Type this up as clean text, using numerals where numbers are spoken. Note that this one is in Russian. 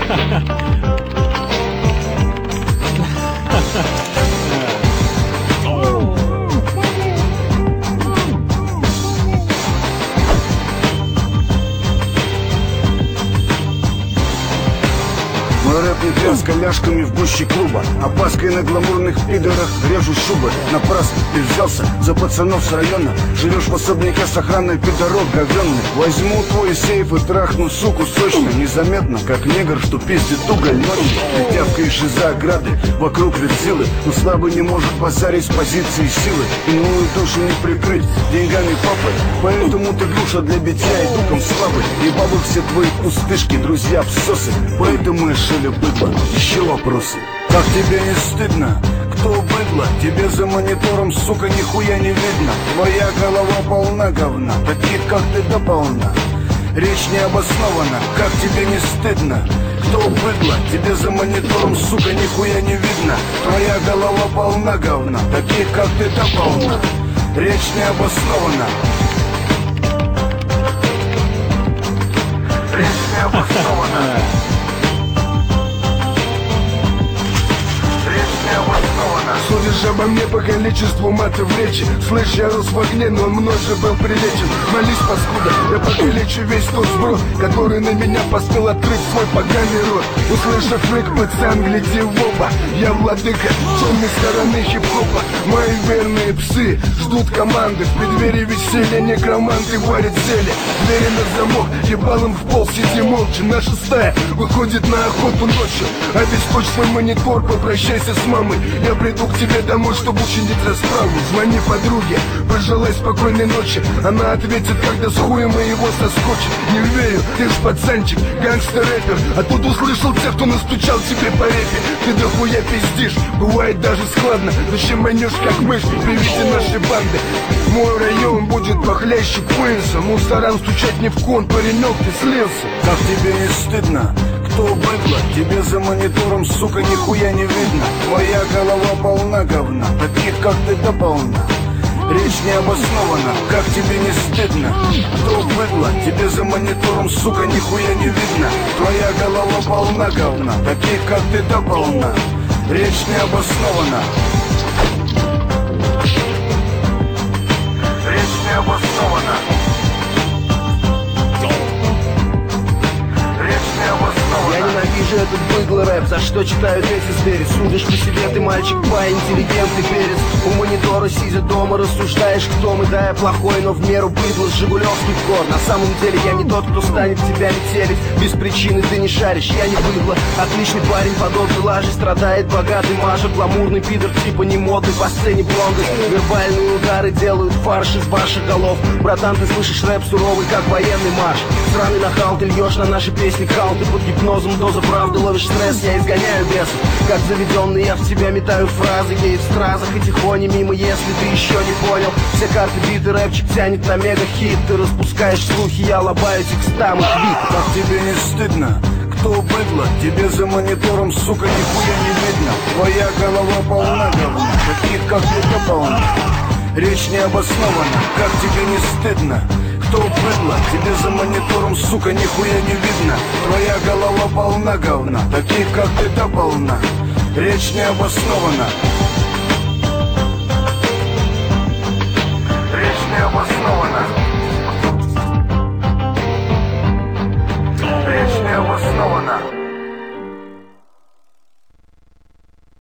Мой рэп не тряска ляжками в гуще клуба, опаской на гламурных пидорах режу шубы. Напрасно ты взялся за пацанов с района. Живешь в особняке с охраной пидорок говенный. Возьму твой сейф и трахну суку сочно. Незаметно, как негр, что пиздит уголь ночью. Ты тявкаешь из-за ограды, вокруг верзилы. Но слабый не может базарить с позиции силы. Иную душу не прикрыть деньгами папы. Поэтому ты груша для битья и духом слабый. И бабы все твои пустышки, друзья всосы. Поэтому я шили быдло. Еще вопросы? Как тебе не стыдно? Кто быдло? Тебе за монитором, сука, нихуя не видно. Твоя голова полна говна, таких как ты дополна. Речь не обоснована, как тебе не стыдно? Кто быдло? Тебе за монитором, сука, нихуя не видно. Твоя голова полна говна, таких как ты дополна. Речь не обоснована. Речь не обоснована. Судишь обо мне по количеству матов в речи. Слышь, я рос в огне, но он мной же был прилечен. Молись, паскуда, я покалечу весь тот сброд, который на меня посмел открыть свой поганый рот. Услышав рык, пацан, гляди в оба. Я владыка темной стороны хип-хопа. Мои верные псы ждут команды. В преддверии веселья некроманты варят зелье. Двери на замок, ебалом в пол, сиди молча. Наша стая выходит на охоту ночью. Обесточь свой монитор, попрощайся с мамой. Я приду к тебе домой, чтобы учинить расправу. Звони подруге, пожелай спокойной ночи. Она ответит, когда с хуем моего соскочит. Не верю, ты ж пацанчик, гангстер-рэпер. А тут услышал тех, кто настучал тебе по репе. Ты дохуя пиздишь, бывает даже складно. Зачем манешь как мышь при виде нашей банды? Мой район будет похлеще Куинса. Мусорам стучать не в кон, паренек, ты слился. Как тебе не стыдно? Кто быдло? Тебе за монитором, сука, нихуя не видно. Твоя голова полна говна, таких как ты дополна. Речь не обоснована, как тебе не стыдно? Кто быдло? Тебе за монитором, сука, нихуя не видно. Твоя голова полна говна, таких как ты дополна. Речь не обоснована. Речь не обоснована. Я ненавижу этот быдло рэп, за что читают эти звери. Судишь по себе, ты мальчик, интеллигентный перец. У монитора сидя дома, рассуждаешь, кто мы. Да, я плохой, но в меру быдло, с жигулевский вход. На самом деле я не тот, кто станет тебя метелить. Без причины ты не шаришь, я не быдло. Отличный парень, подобный лажи, страдает богатый мажор. Гламурный пидор, типа не модный, по сцене блондый. Вербальные удары делают фарш из ваших голов. Братан, ты слышишь рэп суровый, как военный марш. Сраный нахал, ты льешь на наши песни кал. Ты под гипнозом, доза правды, ловишь стресс, я изгоняю бесов. Как заведенный, я в тебя метаю фразы. Геев в стразах и тихони мимо, если ты еще не понял. Все карты биты, рэпчик тянет на мега-хит. Ты распускаешь слухи, я лобаю текстам и твит. Как тебе не стыдно? Кто быдло? Тебе за монитором, сука, нихуя не видно. Твоя голова полна говна, таких как ты дополна. Речь не обоснована, как тебе не стыдно? Кто быдло? Тебе за монитором, сука, нихуя не видно. Твоя голова полна говна, таких как ты дополна. Речь не обоснована. Речь не обоснована. Речь не обоснована.